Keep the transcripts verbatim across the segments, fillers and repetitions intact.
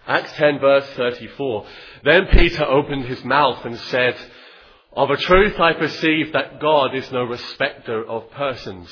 Acts ten verse thirty-four. Then Peter opened his mouth and said, "Of a truth I perceive that God is no respecter of persons.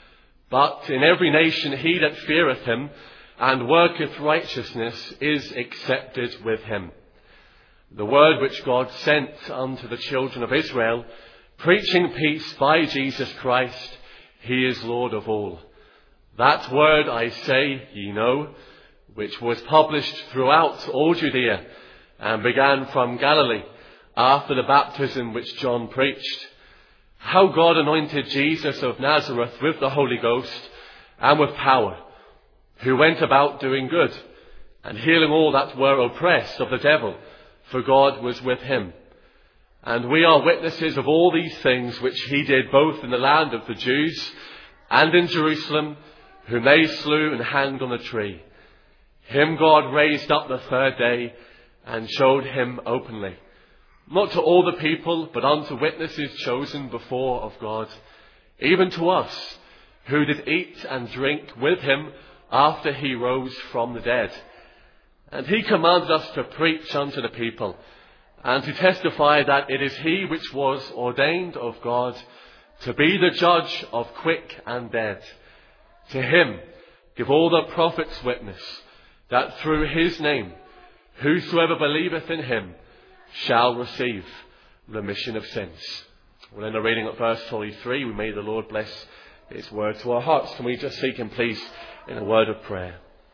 But in every nation he that feareth him and worketh righteousness is accepted with him." The word which God sent unto the children of Israel, preaching peace by Jesus Christ, he is Lord of all. That word I say, ye know, which was published throughout all Judea and began from Galilee after the baptism which John preached, how God anointed Jesus of Nazareth with the Holy Ghost and with power, who went about doing good and healing all that were oppressed of the devil, for God was with him. And we are witnesses of all these things which he did both in the land of the Jews and in Jerusalem, whom they slew and hanged on a tree. Him God raised up the third day and showed him openly, not to all the people, but unto witnesses chosen before of God, even to us, who did eat and drink with him after he rose from the dead. And he commanded us to preach unto the people, and to testify that it is he which was ordained of God to be the judge of quick and dead. To him give all the prophets witness, that through his name whosoever believeth in him shall receive remission of sins. Well, in the reading of verse twenty-three, we may the Lord bless his word to our hearts. Can we just seek him, please, in a word of prayer?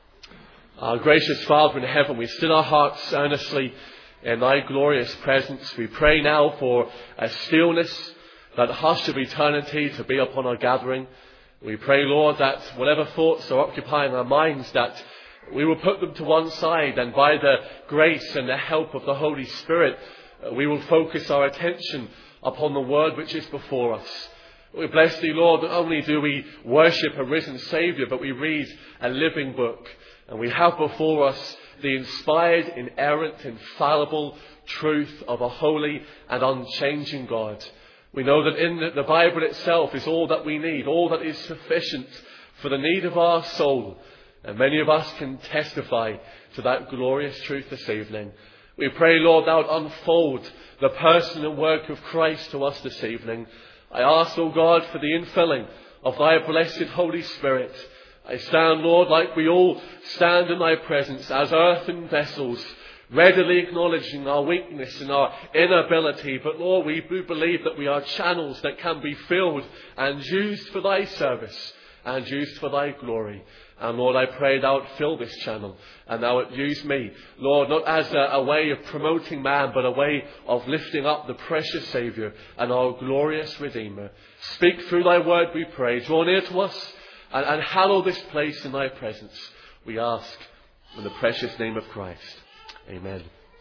Our gracious Father in heaven, we still our hearts earnestly in thy glorious presence. We pray now for a stillness, that hush of eternity to be upon our gathering. We pray, Lord, that whatever thoughts are occupying our minds, that we will put them to one side, and by the grace and the help of the Holy Spirit, we will focus our attention upon the word which is before us. We bless thee, Lord, not only do we worship a risen Saviour, but we read a living book, and we have before us the inspired, inerrant, infallible truth of a holy and unchanging God. We know that in the Bible itself is all that we need, all that is sufficient for the need of our soul. And many of us can testify to that glorious truth this evening. We pray, Lord, thou would unfold the person and work of Christ to us this evening. I ask, O God, for the infilling of thy blessed Holy Spirit. I stand, Lord, like we all stand in thy presence as earthen vessels, readily acknowledging our weakness and our inability. But Lord, we do believe that we are channels that can be filled and used for thy service and used for thy glory. And Lord, I pray thou would fill this channel, and thou would use me, Lord, not as a, a way of promoting man, but a way of lifting up the precious Saviour and our glorious Redeemer. Speak through thy word, we pray. Draw near to us and, and hallow this place in thy presence. We ask in the precious name of Christ. Amen.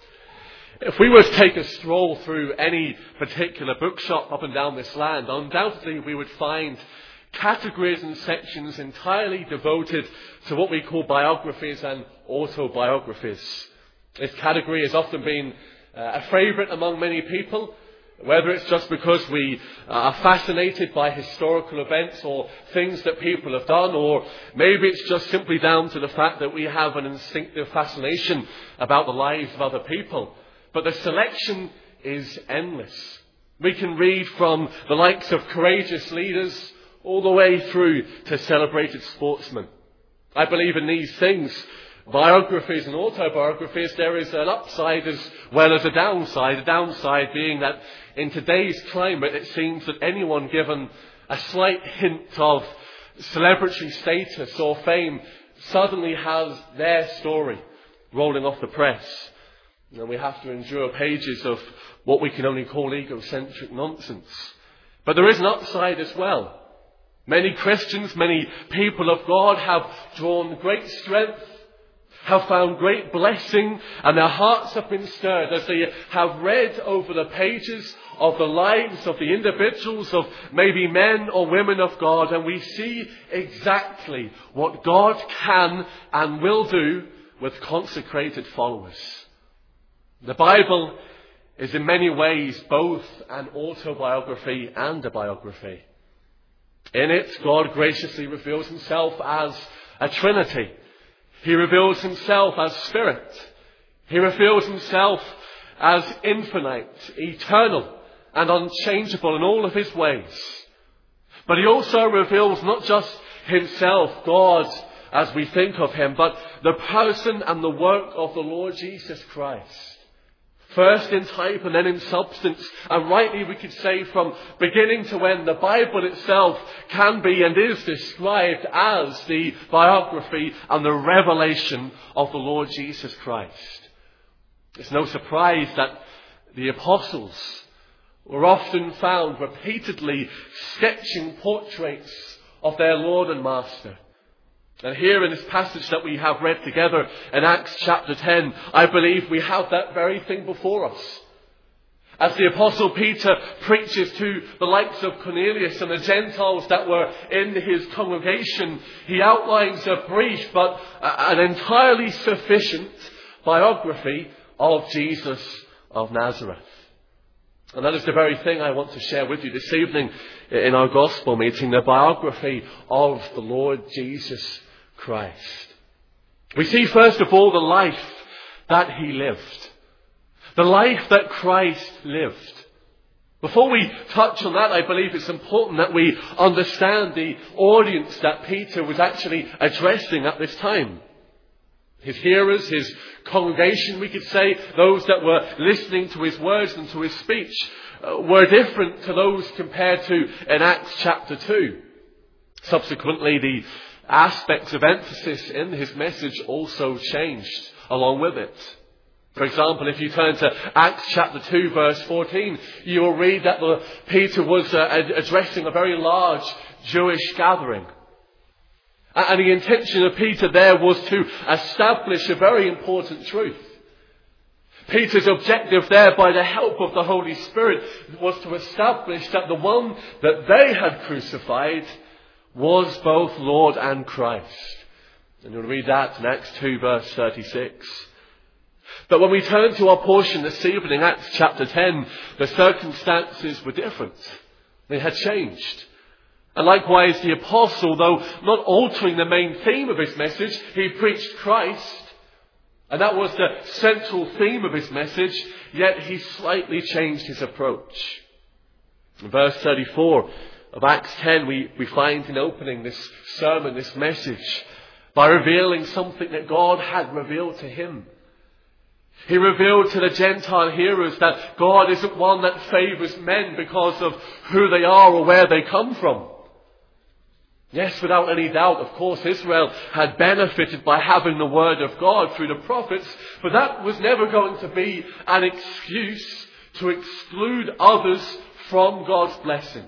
If we were to take a stroll through any particular bookshop up and down this land, undoubtedly we would find categories and sections entirely devoted to what we call biographies and autobiographies. This category has often been uh, a favourite among many people, whether it's just because we are fascinated by historical events or things that people have done, or maybe it's just simply down to the fact that we have an instinctive fascination about the lives of other people. But the selection is endless. We can read from the likes of courageous leaders all the way through to celebrated sportsmen. I believe in these things, biographies and autobiographies, there is an upside as well as a downside. The downside being that in today's climate, it seems that anyone given a slight hint of celebrity status or fame suddenly has their story rolling off the press. And we have to endure pages of what we can only call egocentric nonsense. But there is an upside as well. Many Christians, many people of God have drawn great strength, have found great blessing, and their hearts have been stirred as they have read over the pages of the lives of the individuals, of maybe men or women of God, and we see exactly what God can and will do with consecrated followers. The Bible is in many ways both an autobiography and a biography. In it, God graciously reveals himself as a Trinity. He reveals himself as Spirit. He reveals himself as infinite, eternal, and unchangeable in all of his ways. But he also reveals not just himself, God, as we think of him, but the person and the work of the Lord Jesus Christ. First in type and then in substance. And rightly we could say from beginning to end, the Bible itself can be and is described as the biography and the revelation of the Lord Jesus Christ. It's no surprise that the apostles were often found repeatedly sketching portraits of their Lord and Master. And here in this passage that we have read together in Acts chapter ten, I believe we have that very thing before us. As the Apostle Peter preaches to the likes of Cornelius and the Gentiles that were in his congregation, he outlines a brief but an entirely sufficient biography of Jesus of Nazareth. And that is the very thing I want to share with you this evening in our gospel meeting, the biography of the Lord Jesus Christ. We see first of all the life that he lived. The life that Christ lived. Before we touch on that, I believe it's important that we understand the audience that Peter was actually addressing at this time. His hearers, his congregation, we could say, those that were listening to his words and to his speech, uh, were different to those compared to in Acts chapter two. Subsequently, the aspects of emphasis in his message also changed along with it. For example, if you turn to Acts chapter two, verse fourteen, you will read that the, Peter was uh, addressing a very large Jewish gathering. And the intention of Peter there was to establish a very important truth. Peter's objective there, by the help of the Holy Spirit, was to establish that the one that they had crucified was both Lord and Christ. And you'll read that in Acts two, verse thirty-six. But when we turn to our portion this evening, Acts chapter ten, the circumstances were different. They had changed. And likewise, the apostle, though not altering the main theme of his message, he preached Christ. And that was the central theme of his message, yet he slightly changed his approach. In verse thirty-four of Acts ten, we, we find in opening this sermon, this message, by revealing something that God had revealed to him. He revealed to the Gentile hearers that God isn't one that favours men because of who they are or where they come from. Yes, without any doubt, of course, Israel had benefited by having the word of God through the prophets, but that was never going to be an excuse to exclude others from God's blessings.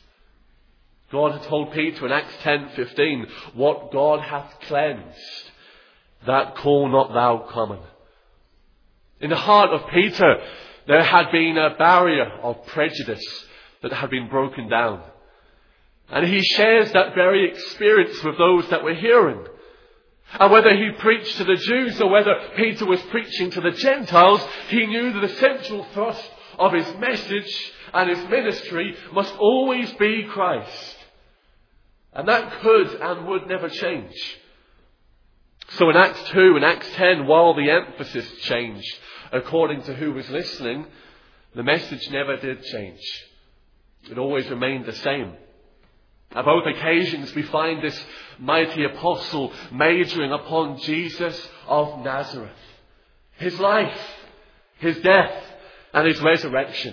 God had told Peter in Acts ten fifteen, "What God hath cleansed, that call not thou common." In the heart of Peter, there had been a barrier of prejudice that had been broken down. And he shares that very experience with those that were hearing. And whether he preached to the Jews or whether Peter was preaching to the Gentiles, he knew that the central thrust of his message and his ministry must always be Christ. And that could and would never change. So in Acts two and Acts ten, while the emphasis changed according to who was listening, the message never did change. It always remained the same. At both occasions we find this mighty apostle majoring upon Jesus of Nazareth. His life, his death, and his resurrection.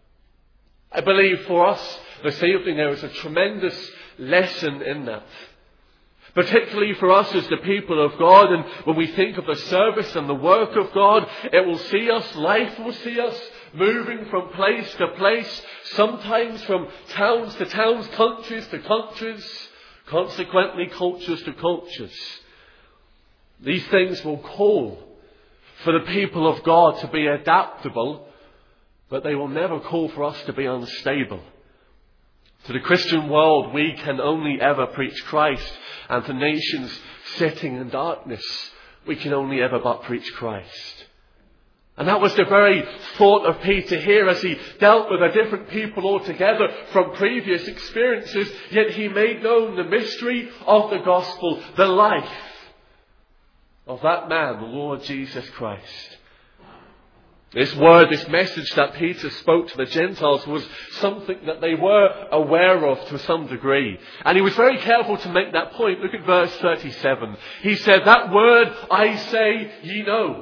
I believe for us this evening there is a tremendous lesson in that. Particularly for us as the people of God, and when we think of the service and the work of God, it will see us, life will see us moving from place to place, sometimes from towns to towns, countries to countries, consequently cultures to cultures. These things will call for the people of God to be adaptable, but they will never call for us to be unstable. To the Christian world, we can only ever preach Christ, and to nations sitting in darkness, we can only ever but preach Christ. And that was the very thought of Peter here as he dealt with a different people altogether from previous experiences, yet he made known the mystery of the gospel, the life of that man, the Lord Jesus Christ. This word, this message that Peter spoke to the Gentiles was something that they were aware of to some degree. And he was very careful to make that point. Look at verse thirty-seven. He said, that word I say ye know.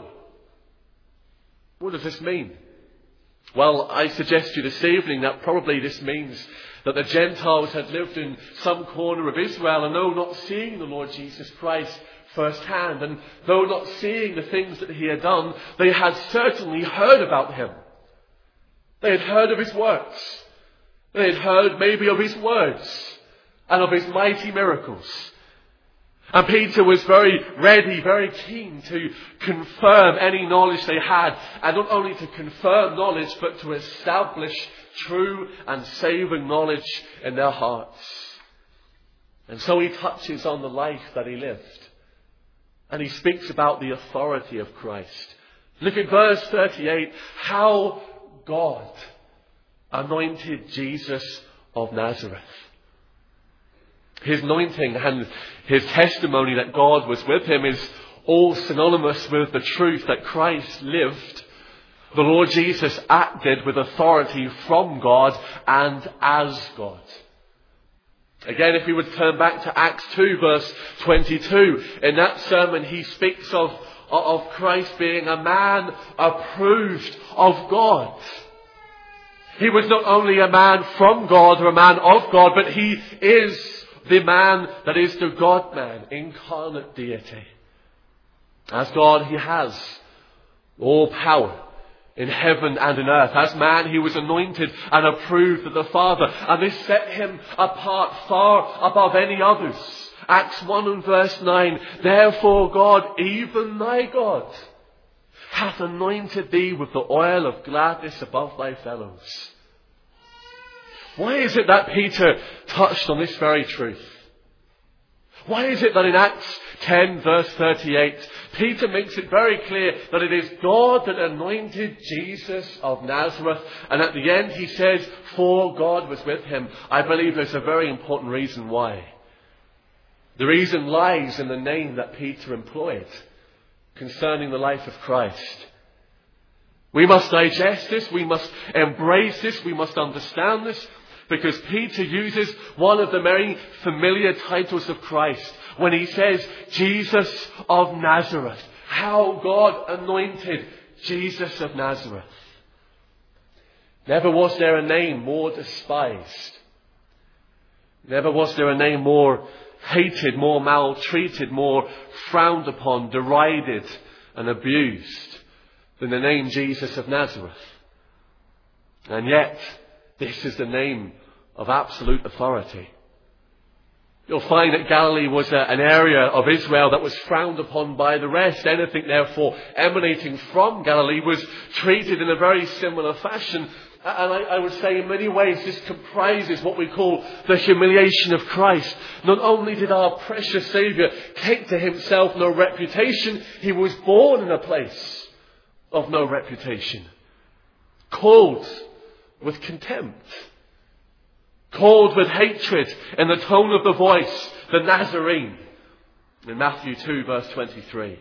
What does this mean? Well, I suggest to you this evening that probably this means that the Gentiles had lived in some corner of Israel, and though not seeing the Lord Jesus Christ firsthand, and though not seeing the things that he had done, they had certainly heard about him. They had heard of his works. They had heard maybe of his words and of his mighty miracles. And Peter was very ready, very keen to confirm any knowledge they had, and not only to confirm knowledge, but to establish true and saving knowledge in their hearts. And so he touches on the life that he lived. And he speaks about the authority of Christ. Look at verse thirty-eight. How God anointed Jesus of Nazareth. His anointing and his testimony that God was with him is all synonymous with the truth that Christ lived. The Lord Jesus acted with authority from God and as God. Again, if we would turn back to Acts two, verse twenty-two, in that sermon he speaks of, of Christ being a man approved of God. He was not only a man from God or a man of God, but he is the man that is the God-man, incarnate deity. As God, he has all power in heaven and in earth. As man, he was anointed and approved of the Father. And this set him apart far above any others. Acts one and verse nine. Therefore God, even thy God, hath anointed thee with the oil of gladness above thy fellows. Why is it that Peter touched on this very truth? Why is it that in Acts ten verse thirty-eight, Peter makes it very clear that it is God that anointed Jesus of Nazareth, and at the end he says, for God was with him? I believe there's a very important reason why. The reason lies in the name that Peter employed concerning the life of Christ. We must digest this, we must embrace this, we must understand this, because Peter uses one of the very familiar titles of Christ when he says, Jesus of Nazareth. How God anointed Jesus of Nazareth. Never was there a name more despised. Never was there a name more hated, more maltreated, more frowned upon, derided and abused than the name Jesus of Nazareth. And yet, this is the name of absolute authority. You'll find that Galilee was a, an area of Israel that was frowned upon by the rest. Anything, therefore, emanating from Galilee was treated in a very similar fashion. And I, I would say in many ways this comprises what we call the humiliation of Christ. Not only did our precious Saviour take to himself no reputation, he was born in a place of no reputation. Called with contempt. Called with hatred in the tone of the voice, the Nazarene. In Matthew two verse twenty-three.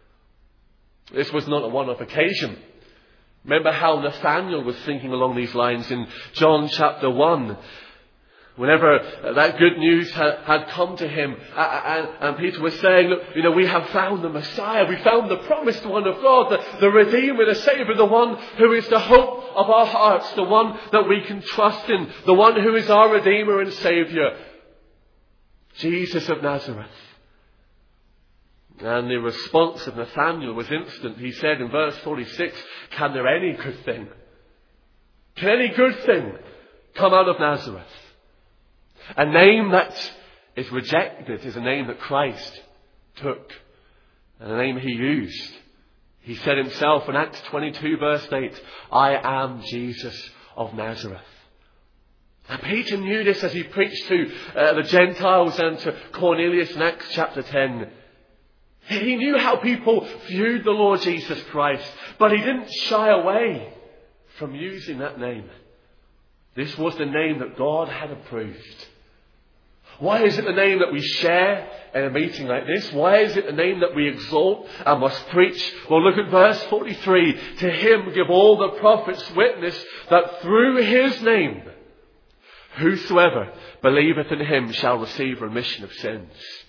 This was not a one-off occasion. Remember how Nathanael was thinking along these lines in John chapter one. Whenever that good news had, had come to him, and, and Peter was saying, look, you know, we have found the Messiah, we found the promised one of God, the, the Redeemer, the Saviour, the one who is the hope of our hearts, the one that we can trust in, the one who is our Redeemer and Saviour, Jesus of Nazareth. And the response of Nathanael was instant. He said in verse forty-six, can there any good thing, can any good thing come out of Nazareth? A name that is rejected is a name that Christ took, and a name he used. He said himself in Acts twenty-two verse eight, I am Jesus of Nazareth. And Peter knew this as he preached to uh, the Gentiles and to Cornelius in Acts chapter ten. He knew how people viewed the Lord Jesus Christ, but he didn't shy away from using that name. This was the name that God had approved. Why is it the name that we share in a meeting like this? Why is it the name that we exalt and must preach? Well, look at verse forty-three. To him give all the prophets witness that through his name, whosoever believeth in him shall receive remission of sins.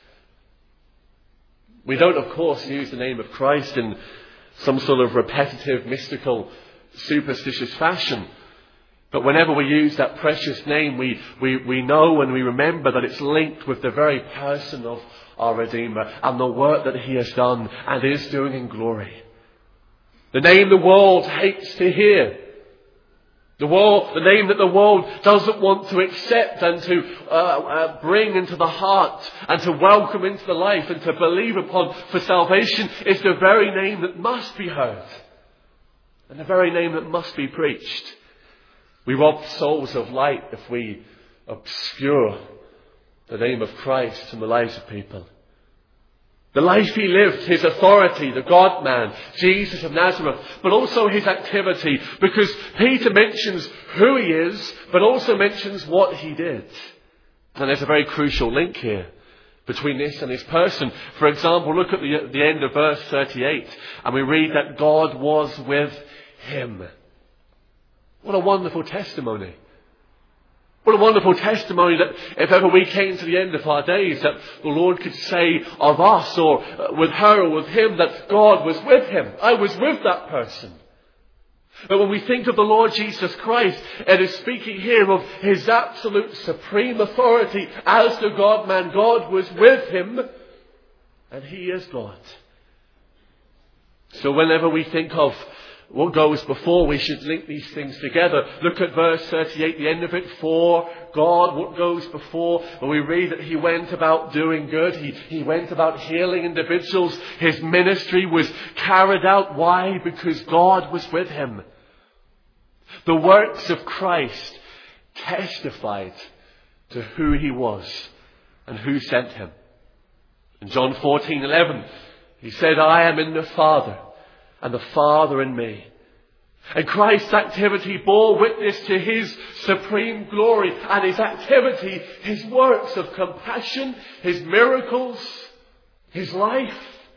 We don't, of course, use the name of Christ in some sort of repetitive, mystical, superstitious fashion. But whenever we use that precious name, we, we, we know and we remember that it's linked with the very person of our Redeemer and the work that he has done and is doing in glory. The name the world hates to hear. The world, the name that the world doesn't want to accept and to uh, uh, bring into the heart and to welcome into the life and to believe upon for salvation is the very name that must be heard and the very name that must be preached. We rob souls of light if we obscure the name of Christ in the lives of people. The life he lived, his authority, the God-man, Jesus of Nazareth, but also his activity, because Peter mentions who he is, but also mentions what he did. And there's a very crucial link here between this and his person. For example, look at the, the end of verse thirty-eight, and we read that God was with him. What a wonderful testimony. What a wonderful testimony that if ever we came to the end of our days, that the Lord could say of us or with her or with him that God was with him. I was with that person. But when we think of the Lord Jesus Christ, it is speaking here of his absolute supreme authority as the God-man. God was with him and he is God. So whenever we think of what goes before, we should link these things together. Look at verse thirty-eight, the end of it. For God, what goes before? Well, we read that he went about doing good. He, he went about healing individuals. His ministry was carried out. Why? Because God was with him. The works of Christ testified to who he was and who sent him. In John fourteen eleven, he said, I am in the Father, and the Father in me. And Christ's activity bore witness to his supreme glory, and his activity, his works of compassion, his miracles, his life,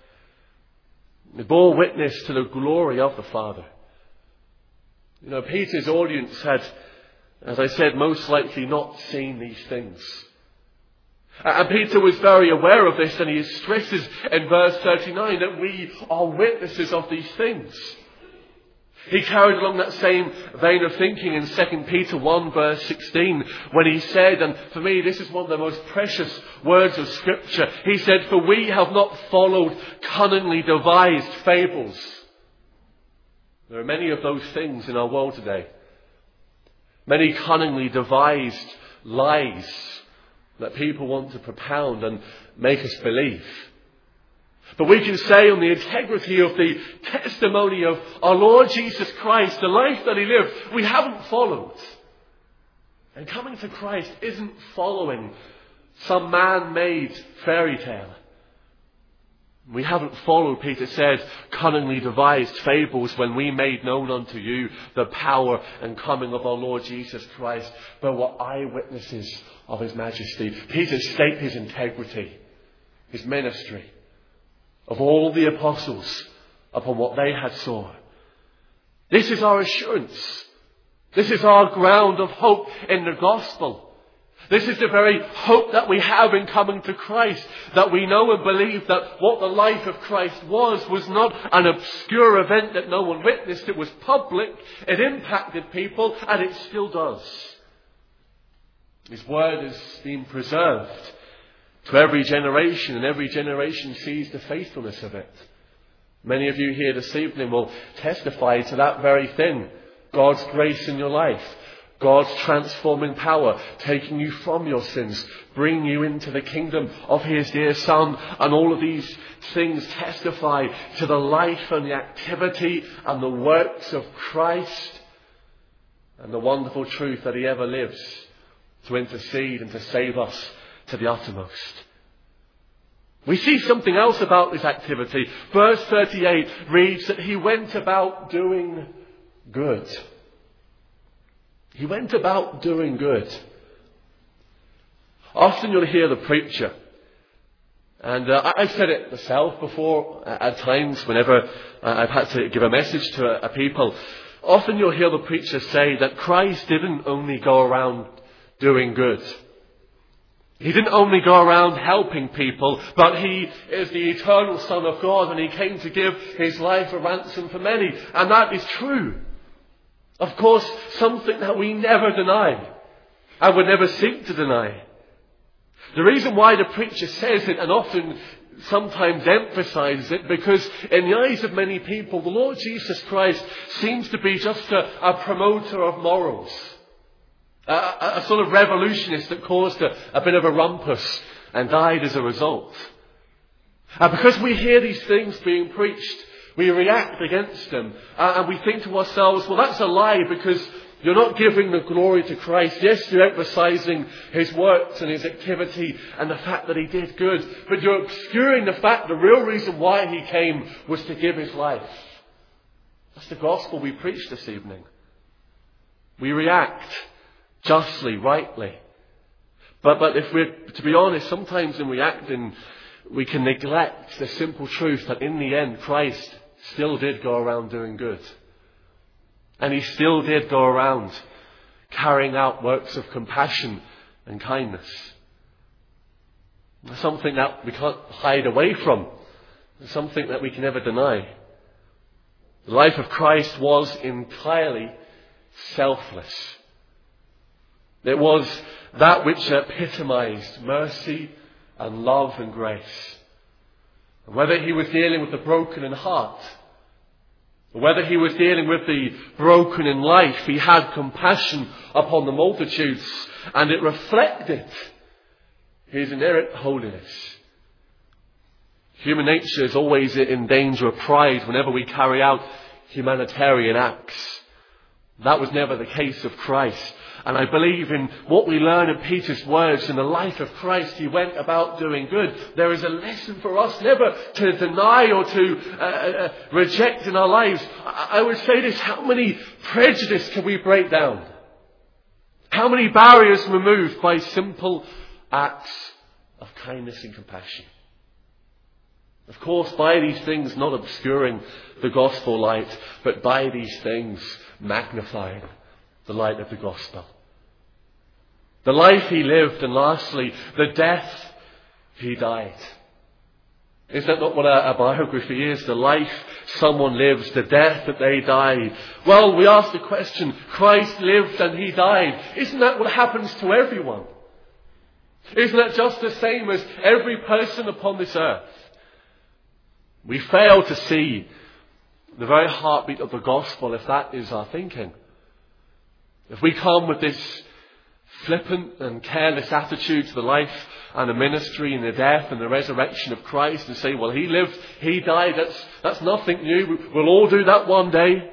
they bore witness to the glory of the Father. You know, Peter's audience had, as I said, most likely not seen these things. And Peter was very aware of this, and he stresses in verse thirty-nine that we are witnesses of these things. He carried along that same vein of thinking in Second Peter one verse sixteen when he said, and for me this is one of the most precious words of Scripture, he said, for we have not followed cunningly devised fables. There are many of those things in our world today. Many cunningly devised lies that people want to propound and make us believe. But we can say on the integrity of the testimony of our Lord Jesus Christ, the life that he lived, we haven't followed. And coming to Christ isn't following some man-made fairy tale. We haven't followed, Peter said, cunningly devised fables when we made known unto you the power and coming of our Lord Jesus Christ, but were eyewitnesses of his majesty. Peter stated his integrity, his ministry, of all the apostles upon what they had saw. This is our assurance. This is our ground of hope in the gospel. This is the very hope that we have in coming to Christ, that we know and believe that what the life of Christ was, was not an obscure event that no one witnessed. It was public, it impacted people, and it still does. His word is being preserved to every generation, and every generation sees the faithfulness of it. Many of you here this evening will testify to that very thing. God's grace in your life. God's transforming power, taking you from your sins, bringing you into the kingdom of his dear Son. And all of these things testify to the life and the activity and the works of Christ and the wonderful truth that he ever lives to intercede and to save us to the uttermost. We see something else about this activity. Verse thirty-eight reads that he went about doing good. He went about doing good. Often you'll hear the preacher, and uh, I've said it myself before at times whenever I've had to give a message to a, a people. Often you'll hear the preacher say that Christ didn't only go around doing good. He didn't only go around helping people, but he is the eternal Son of God, and he came to give his life a ransom for many. And that is true. Of course, something that we never deny and would never seek to deny. The reason why the preacher says it, and often sometimes emphasizes it, because in the eyes of many people, the Lord Jesus Christ seems to be just a, a promoter of morals. A, a, a sort of revolutionist that caused a, a bit of a rumpus and died as a result. And because we hear these things being preached, we react against them. Uh, and we think to ourselves, well, that's a lie, because you're not giving the glory to Christ. Yes, you're emphasizing his works and his activity and the fact that he did good, but you're obscuring the fact the real reason why he came was to give his life. That's the gospel we preach this evening. We react justly, rightly. But, but if we're, to be honest, sometimes in reacting, we can neglect the simple truth that in the end, Christ still did go around doing good. And he still did go around carrying out works of compassion and kindness. Something that we can't hide away from. Something that we can never deny. The life of Christ was entirely selfless. It was that which epitomized mercy and love and grace. And whether he was dealing with the broken in heart, or whether he was dealing with the broken in life, he had compassion upon the multitudes, and it reflected his inerrant holiness. Human nature is always in danger of pride whenever we carry out humanitarian acts. That was never the case of Christ. And I believe in what we learn in Peter's words, in the life of Christ, he went about doing good. There is a lesson for us never to deny or to uh, uh, reject in our lives. I, I would say this, how many prejudice can we break down? How many barriers removed by simple acts of kindness and compassion? Of course, by these things not obscuring the gospel light, but by these things magnifying the light of the gospel. The life he lived, and lastly, the death he died. Is that not what a, a biography is? The life someone lives, the death that they die. Well, we ask the question, Christ lived and he died. Isn't that what happens to everyone? Isn't that just the same as every person upon this earth? We fail to see the very heartbeat of the gospel if that is our thinking. If we come with this flippant and careless attitude to the life and the ministry and the death and the resurrection of Christ and say, well, he lived, he died, that's, that's nothing new, we'll all do that one day.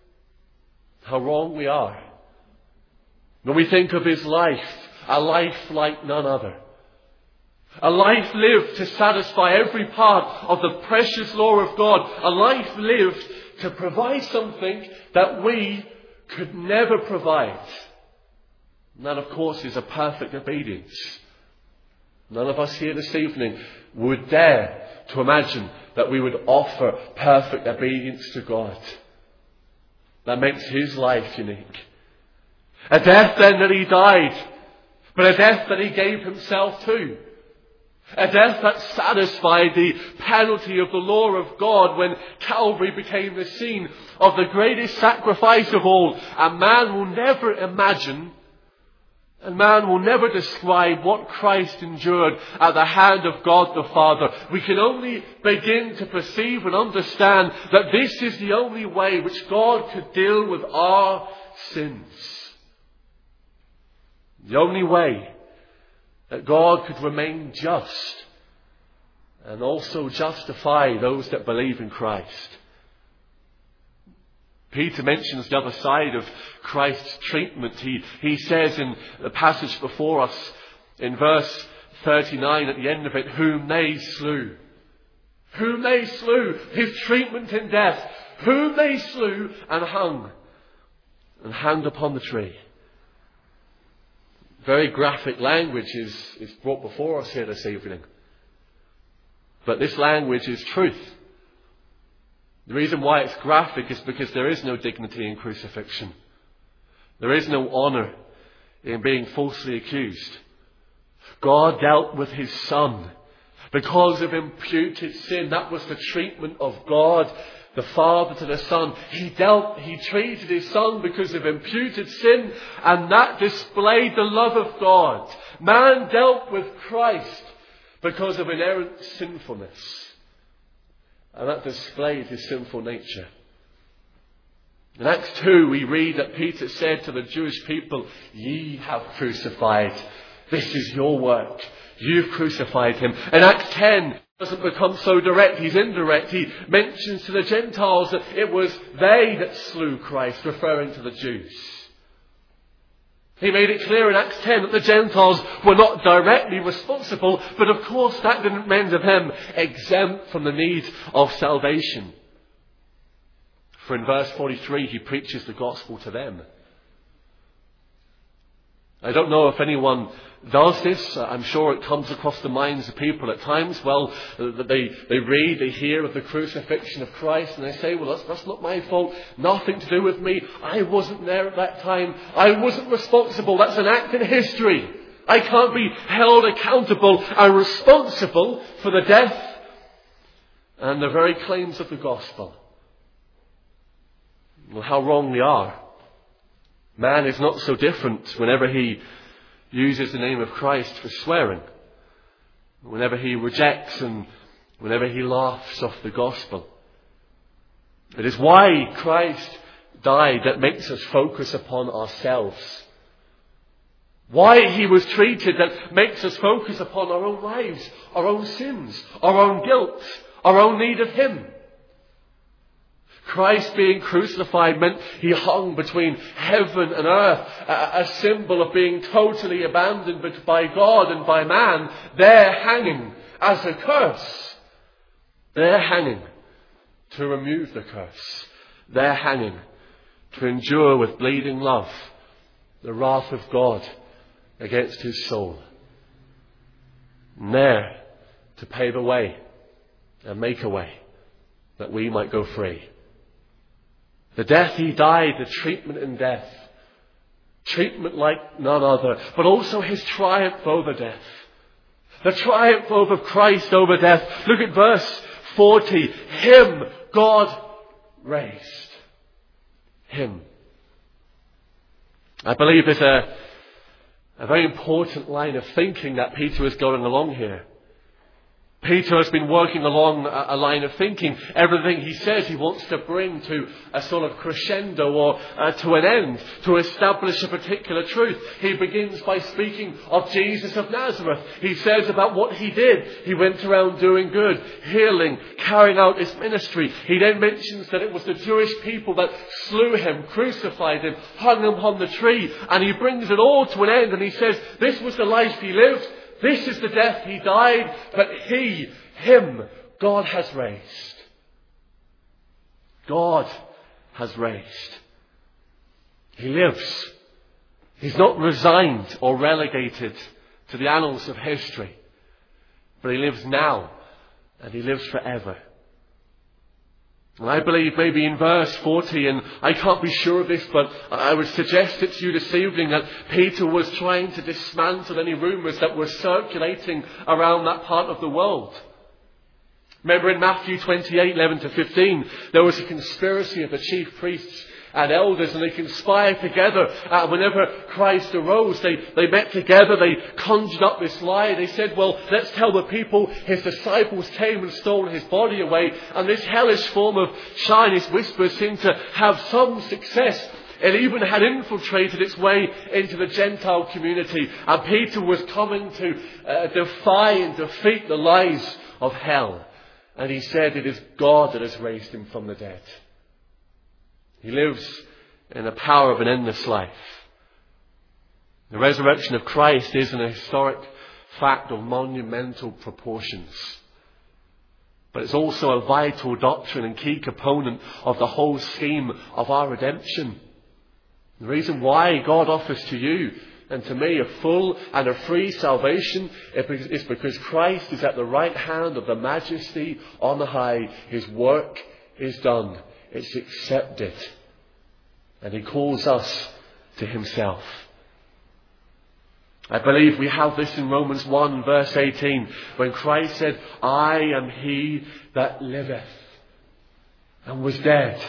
How wrong we are. When we think of his life, a life like none other. A life lived to satisfy every part of the precious law of God. A life lived to provide something that we could never provide. And that, of course, is a perfect obedience. None of us here this evening would dare to imagine that we would offer perfect obedience to God. That makes his life unique. A death then that he died, but a death that he gave himself to. A death that satisfied the penalty of the law of God when Calvary became the scene of the greatest sacrifice of all. And man will never imagine, and man will never describe what Christ endured at the hand of God the Father. We can only begin to perceive and understand that this is the only way which God could deal with our sins. The only way that God could remain just and also justify those that believe in Christ. Peter mentions the other side of Christ's treatment. He, he says in the passage before us in verse thirty-nine at the end of it, whom they slew. Whom they slew. His treatment in death. Whom they slew and hung. And hanged upon the tree. Very graphic language is, is brought before us here this evening. But this language is truth. The reason why it's graphic is because there is no dignity in crucifixion. There is no honour in being falsely accused. God dealt with his Son because of imputed sin. That was the treatment of God, the Father to the Son. He dealt, he treated his Son because of imputed sin, and that displayed the love of God. Man dealt with Christ because of inerrant sinfulness, and that displayed his sinful nature. In Acts two, we read that Peter said to the Jewish people, "Ye have crucified. This is your work. You've crucified him." In Acts ten, it doesn't become so direct. He's indirect. He mentions to the Gentiles that it was they that slew Christ, referring to the Jews. He made it clear in Acts ten that the Gentiles were not directly responsible, but of course that didn't render them exempt from the need of salvation. For in verse forty-three, he preaches the gospel to them. I don't know if anyone does this. I'm sure it comes across the minds of people at times. Well, they, they read, they hear of the crucifixion of Christ, and they say, well, that's, that's not my fault. Nothing to do with me. I wasn't there at that time. I wasn't responsible. That's an act in history. I can't be held accountable and responsible for the death and the very claims of the gospel. Well, how wrong they are. Man is not so different whenever he uses the name of Christ for swearing, whenever he rejects and whenever he laughs off the gospel. It is why Christ died that makes us focus upon ourselves. Why he was treated that makes us focus upon our own lives, our own sins, our own guilt, our own need of him. Christ being crucified meant he hung between heaven and earth, a, a symbol of being totally abandoned by God and by man. There hanging as a curse. There hanging to remove the curse. There hanging to endure with bleeding love the wrath of God against his soul. And there to pave a way and make a way that we might go free. The death he died, the treatment in death. Treatment like none other. But also his triumph over death. The triumph over Christ over death. Look at verse forty. Him God raised. Him. I believe there's a, a very important line of thinking that Peter is going along here. Peter has been working along a line of thinking. Everything he says he wants to bring to a sort of crescendo or uh, to an end, to establish a particular truth. He begins by speaking of Jesus of Nazareth. He says about what he did. He went around doing good, healing, carrying out his ministry. He then mentions that it was the Jewish people that slew him, crucified him, hung him on the tree. And he brings it all to an end and he says this was the life he lived. This is the death he died, but he, him, God has raised. God has raised. He lives. He's not resigned or relegated to the annals of history, but he lives now and he lives forever. And I believe maybe in verse forty, and I can't be sure of this, but I would suggest it to you this evening that Peter was trying to dismantle any rumours that were circulating around that part of the world. Remember in Matthew twenty-eight, eleven to fifteen, there was a conspiracy of the chief priests and elders, and they conspired together. Uh, whenever Christ arose, they, they met together, they conjured up this lie. They said, well, let's tell the people his disciples came and stole his body away. And this hellish form of Chinese whispers seemed to have some success. It even had infiltrated its way into the Gentile community. And Peter was coming to uh, defy and defeat the lies of hell. And he said, it is God that has raised him from the dead. He lives in the power of an endless life. The resurrection of Christ is an historic fact of monumental proportions. But it's also a vital doctrine and key component of the whole scheme of our redemption. The reason why God offers to you and to me a full and a free salvation is because Christ is at the right hand of the Majesty on the high. His work is done. It's accepted. And he calls us to himself. I believe we have this in Romans one verse eighteen, when Christ said, I am he that liveth and was dead.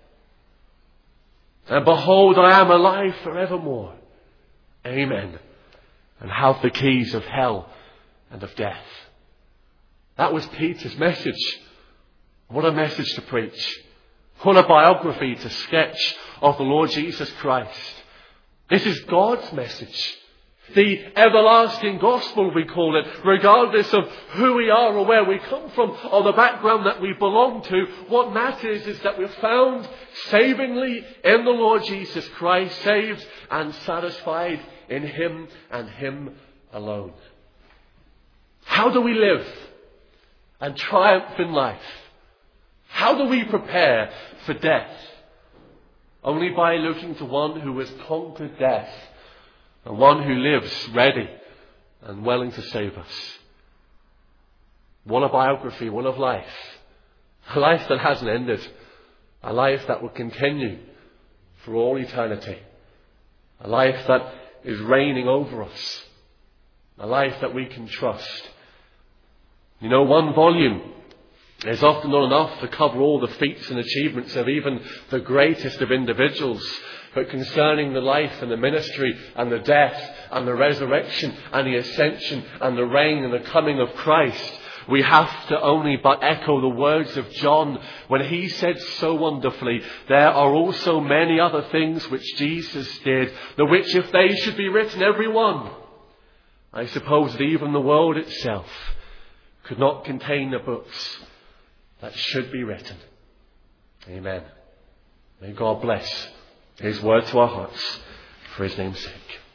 And behold, I am alive forevermore. Amen. And have the keys of hell and of death. That was Peter's message. What a message to preach. What a biography to sketch of the Lord Jesus Christ. This is God's message. The everlasting gospel, we call it, regardless of who we are or where we come from or the background that we belong to. What matters is that we're found savingly in the Lord Jesus Christ, saved and satisfied in him and him alone. How do we live and triumph in life? How do we prepare for death? Only by looking to one who has conquered death, and one who lives ready and willing to save us. What a biography, what of life. A life that hasn't ended. A life that will continue for all eternity. A life that is reigning over us. A life that we can trust. You know, one volume is often not enough to cover all the feats and achievements of even the greatest of individuals. But concerning the life and the ministry and the death and the resurrection and the ascension and the reign and the coming of Christ, we have to only but echo the words of John when he said so wonderfully, there are also many other things which Jesus did, the which if they should be written every one, I suppose that even the world itself could not contain the books that should be written. Amen. May God bless his word to our hearts for his name's sake.